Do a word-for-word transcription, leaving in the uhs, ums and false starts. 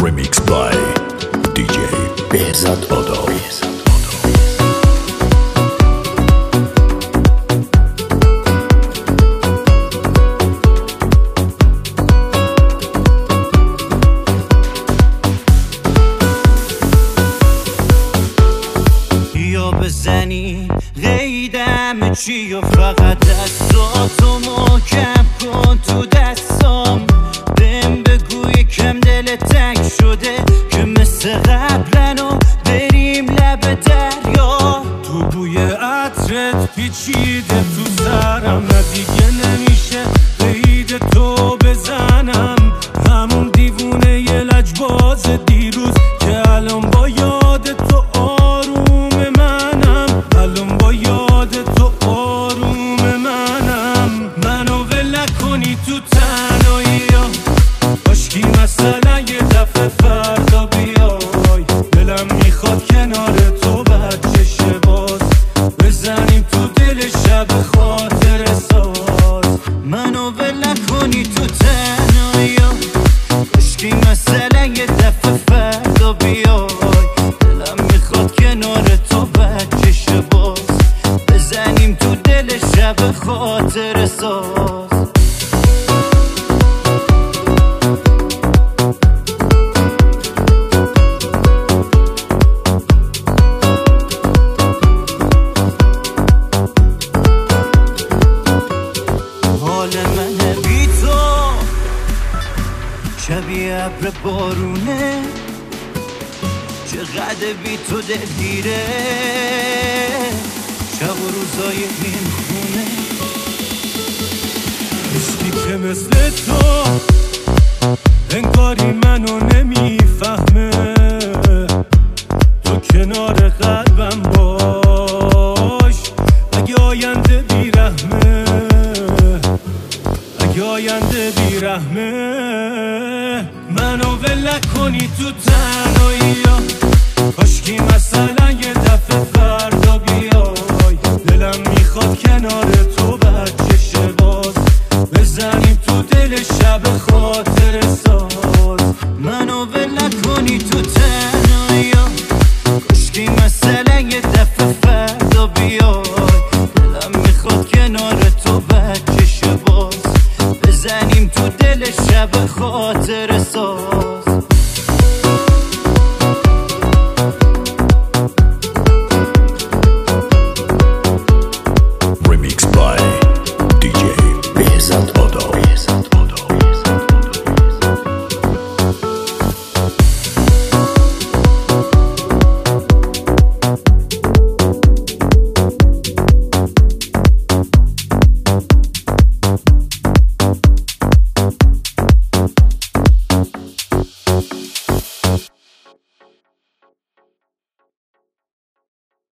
Remix by دی جی بهزاد آدا. یا بزنی قیدم چی و فقط دستاتو محکم کن تو دستام. بهم بگو یکم دل تنگ شده که مثل قبلن و بریم لب دریا. تو بوی عطرت پیچیده تو سرم، نه دیگه نمیشه قید تو بزنم. همون دیوونه یه لجباز دیروز که الان با یاد تو آروم منم. الان با یاد تو آروم منم. منو ول نکنی تو تنهایی ها، کاشکی مثلا یه دفعه فردا بیای. دلم میخواد کنار تو بچه باز بزنیم تو دل شب خاطر ساز. منو ول نکنی تو تنهایی ها، کاشکی مثلا یه دفعه فردا بیای. دلم میخواد کنار تو بچه باز بزنیم تو دل شب خاطر ساز. حال من بی تو شبیه ابر بارونه، چقدر بی تو دلگیره شب و روزای این خونه. عشقی که مثل تو انگاری منو نمیفهمه، تو کنار قلبم باش اگه آینده بیرحمه. اگه آینده بیرحمه منو ول نکنی تو تنهایی ها، کاشکی مثلا یه دفعه فردا بیای. دلم میخواد کنار تو بچه باز بزنیم تو دل شب خاطر ساز. منو ول نکنی تو تنهایی ها، کاشکی مثلا یه دفعه فردا بیای. دلم میخواد کنار تو بچه باز بزنیم تو دل شب خاطر ساز. Remix by دی جی بهزاد آدا.